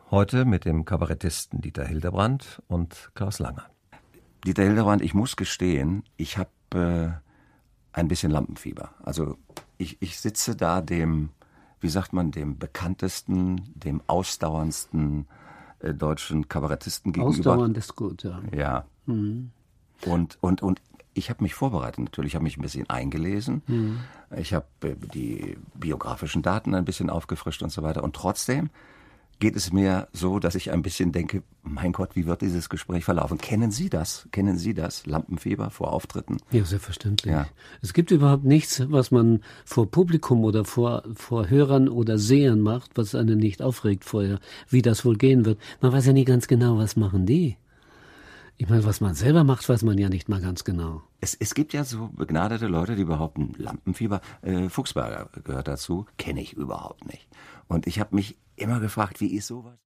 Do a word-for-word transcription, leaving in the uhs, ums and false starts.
Heute mit dem Kabarettisten Dieter Hildebrand und Klaus Lange. Dieter Hildebrand, ich muss gestehen, ich habe äh, ein bisschen Lampenfieber. Also ich, ich sitze da dem, wie sagt man, dem bekanntesten, dem ausdauerndsten äh, deutschen Kabarettisten gegenüber. Ausdauernd ist gut, ja. Ja. Mhm. Und, und, und ich habe mich vorbereitet natürlich, ich habe mich ein bisschen eingelesen. Mhm. Ich habe äh, die biografischen Daten ein bisschen aufgefrischt und so weiter. Und trotzdem geht es mir so, dass ich ein bisschen denke, mein Gott, wie wird dieses Gespräch verlaufen? Kennen Sie das? Kennen Sie das? Lampenfieber vor Auftritten? Ja, selbstverständlich. Ja. Es gibt überhaupt nichts, was man vor Publikum oder vor, vor Hörern oder Sehern macht, was einen nicht aufregt vorher, wie das wohl gehen wird. Man weiß ja nie ganz genau, was machen die. Ich meine, was man selber macht, weiß man ja nicht mal ganz genau. Es, es gibt ja so begnadete Leute, die behaupten, Lampenfieber, äh, Fuchsberger gehört dazu, kenne ich überhaupt nicht. Und ich habe mich immer gefragt, wie ist sowas?